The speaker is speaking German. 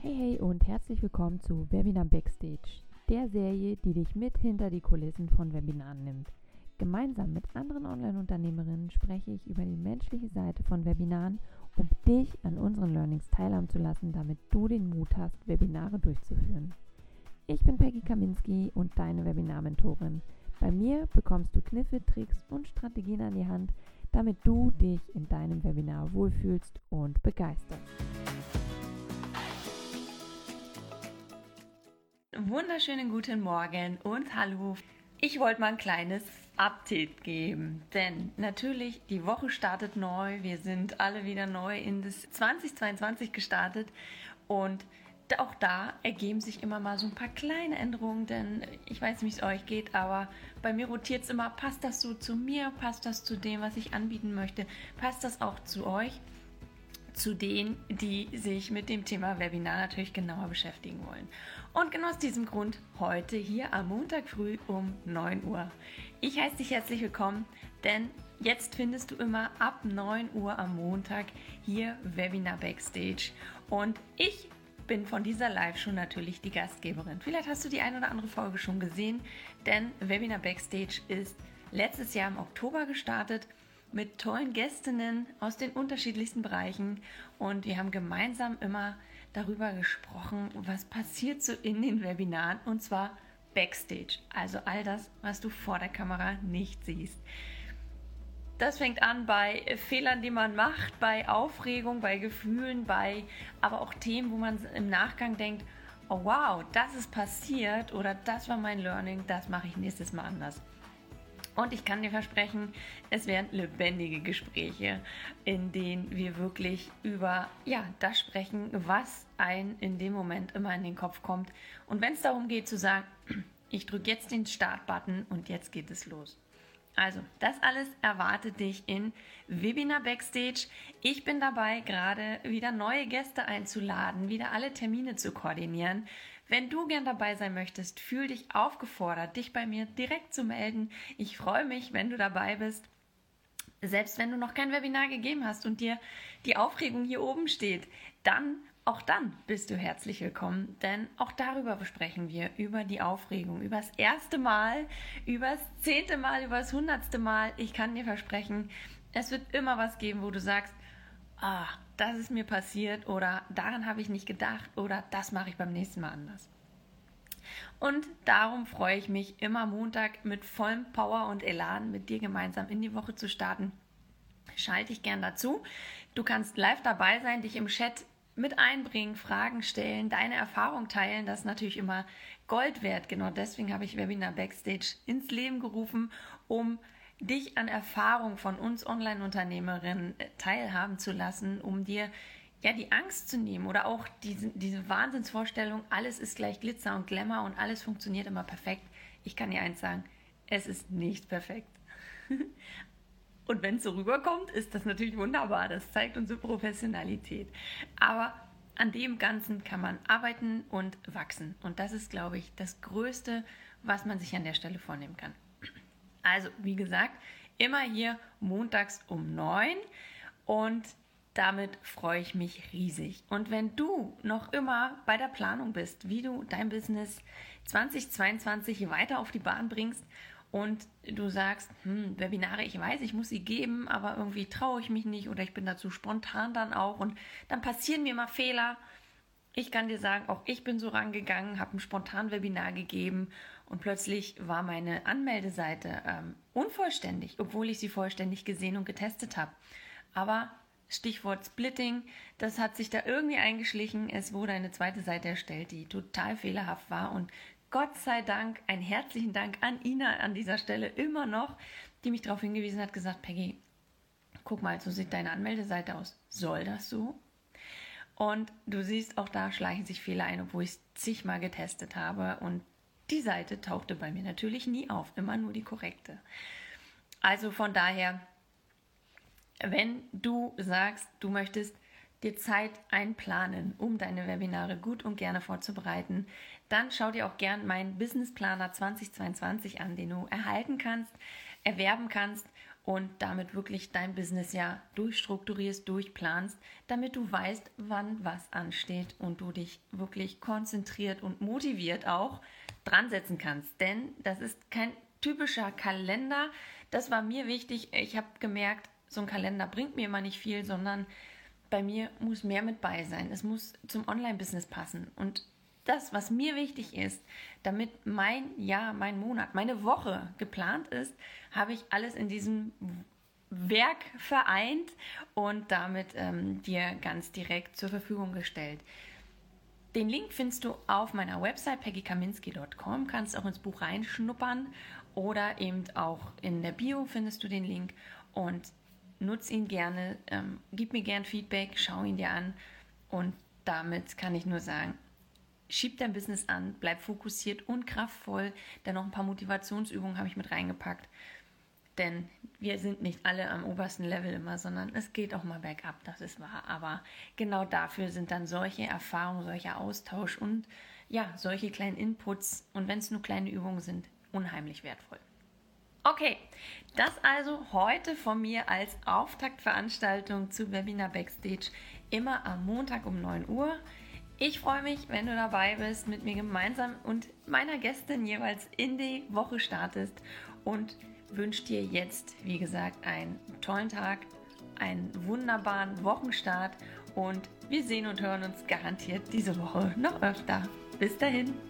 Hey und herzlich willkommen zu Webinar Backstage, der Serie, die dich mit hinter die Kulissen von Webinaren nimmt. Gemeinsam mit anderen Online-Unternehmerinnen spreche ich über die menschliche Seite von Webinaren, um dich an unseren Learnings teilhaben zu lassen, damit du den Mut hast, Webinare durchzuführen. Ich bin Peggy Kaminski und deine Webinar-Mentorin. Bei mir bekommst du Kniffe, Tricks und Strategien an die Hand, damit du dich in deinem Webinar wohlfühlst und begeisterst. Wunderschönen guten Morgen und hallo. Ich wollte mal ein kleines Update geben, denn natürlich die Woche startet neu. Wir sind alle wieder neu in das 2022 gestartet und auch da ergeben sich immer mal so ein paar kleine Änderungen, denn ich weiß nicht, wie es euch geht, aber bei mir rotiert es immer, passt das so zu mir, passt das zu dem, was ich anbieten möchte, passt das auch zu euch? Zu denen, die sich mit dem Thema Webinar natürlich genauer beschäftigen wollen. Und genau aus diesem Grund heute hier am Montag früh um 9 Uhr. Ich heiße dich herzlich willkommen, denn jetzt findest du immer ab 9 Uhr am Montag hier Webinar Backstage. Und ich bin von dieser Live-Show natürlich die Gastgeberin. Vielleicht hast du die eine oder andere Folge schon gesehen, denn Webinar Backstage ist letztes Jahr im Oktober gestartet mit tollen Gästinnen aus den unterschiedlichsten Bereichen und wir haben gemeinsam immer darüber gesprochen, was passiert so in den Webinaren und zwar Backstage, also all das, was du vor der Kamera nicht siehst. Das fängt an bei Fehlern, die man macht, bei Aufregung, bei Gefühlen, bei aber auch Themen, wo man im Nachgang denkt, oh wow, das ist passiert oder das war mein Learning, das mache ich nächstes Mal anders. Und ich kann dir versprechen, es werden lebendige Gespräche, in denen wir wirklich über das sprechen, was einem in dem Moment immer in den Kopf kommt. Und wenn es darum geht zu sagen, ich drücke jetzt den Start-Button und jetzt geht es los. Also, das alles erwartet dich in Webinar Backstage. Ich bin dabei, gerade wieder neue Gäste einzuladen, wieder alle Termine zu koordinieren. Wenn du gern dabei sein möchtest, fühl dich aufgefordert, dich bei mir direkt zu melden. Ich freue mich, wenn du dabei bist. Selbst wenn du noch kein Webinar gegeben hast und dir die Aufregung hier oben steht, dann bist du herzlich willkommen, denn auch darüber besprechen wir, über die Aufregung, über das erste Mal, über das 10. Mal, über das 100. Mal. Ich kann dir versprechen, es wird immer was geben, wo du sagst, das ist mir passiert oder daran habe ich nicht gedacht oder das mache ich beim nächsten Mal anders. Und darum freue ich mich, immer Montag mit vollem Power und Elan mit dir gemeinsam in die Woche zu starten. Schalte dich gern dazu. Du kannst live dabei sein, dich im Chat mit einbringen, Fragen stellen, deine Erfahrung teilen. Das ist natürlich immer Gold wert. Genau deswegen habe ich Webinar Backstage ins Leben gerufen, um dich an Erfahrung von uns Online-Unternehmerinnen teilhaben zu lassen, um dir die Angst zu nehmen oder auch diese Wahnsinnsvorstellung, alles ist gleich Glitzer und Glamour und alles funktioniert immer perfekt. Ich kann dir eins sagen, es ist nicht perfekt. Und wenn es so rüberkommt, ist das natürlich wunderbar. Das zeigt unsere Professionalität. Aber an dem Ganzen kann man arbeiten und wachsen. Und das ist, glaube ich, das Größte, was man sich an der Stelle vornehmen kann. Also, wie gesagt, immer hier montags um 9 und damit freue ich mich riesig. Und wenn du noch immer bei der Planung bist, wie du dein Business 2022 weiter auf die Bahn bringst und du sagst, Webinare, ich weiß, ich muss sie geben, aber irgendwie traue ich mich nicht oder ich bin dazu spontan dann auch und dann passieren mir mal Fehler. Ich kann dir sagen, auch ich bin so rangegangen, habe ein spontan Webinar gegeben und plötzlich war meine Anmeldeseite unvollständig, obwohl ich sie vollständig gesehen und getestet habe. Aber Stichwort Splitting, das hat sich da irgendwie eingeschlichen. Es wurde eine zweite Seite erstellt, die total fehlerhaft war und Gott sei Dank, einen herzlichen Dank an Ina an dieser Stelle immer noch, die mich darauf hingewiesen hat, gesagt, Peggy, guck mal, so sieht deine Anmeldeseite aus. Soll das so? Und du siehst, auch da schleichen sich Fehler ein, obwohl ich es zigmal getestet habe. Und die Seite tauchte bei mir natürlich nie auf, immer nur die korrekte. Also von daher, wenn du sagst, du möchtest dir Zeit einplanen, um deine Webinare gut und gerne vorzubereiten, dann schau dir auch gern meinen Business Planer 2022 an, den du erhalten kannst, erwerben kannst und damit wirklich dein Business ja durchstrukturierst, durchplanst, damit du weißt, wann was ansteht und du dich wirklich konzentriert und motiviert auch dran setzen kannst. Denn das ist kein typischer Kalender. Das war mir wichtig. Ich habe gemerkt, so ein Kalender bringt mir immer nicht viel, sondern bei mir muss mehr mit bei sein. Es muss zum Online-Business passen. Und das, was mir wichtig ist, damit mein Jahr, mein Monat, meine Woche geplant ist, habe ich alles in diesem Werk vereint und damit dir ganz direkt zur Verfügung gestellt. Den Link findest du auf meiner Website peggykaminski.com, kannst auch ins Buch reinschnuppern oder eben auch in der Bio findest du den Link und nutz ihn gerne, gib mir gern Feedback, schau ihn dir an und damit kann ich nur sagen, schieb dein Business an, bleib fokussiert und kraftvoll, denn noch ein paar Motivationsübungen habe ich mit reingepackt, denn wir sind nicht alle am obersten Level immer, sondern es geht auch mal bergab, das ist wahr, aber genau dafür sind dann solche Erfahrungen, solcher Austausch und ja, solche kleinen Inputs und wenn es nur kleine Übungen sind, unheimlich wertvoll. Okay, das also heute von mir als Auftaktveranstaltung zu Webinar Backstage, immer am Montag um 9 Uhr. Ich freue mich, wenn du dabei bist, mit mir gemeinsam und meiner Gästin jeweils in die Woche startest und wünsche dir jetzt, wie gesagt, einen tollen Tag, einen wunderbaren Wochenstart und wir sehen und hören uns garantiert diese Woche noch öfter. Bis dahin!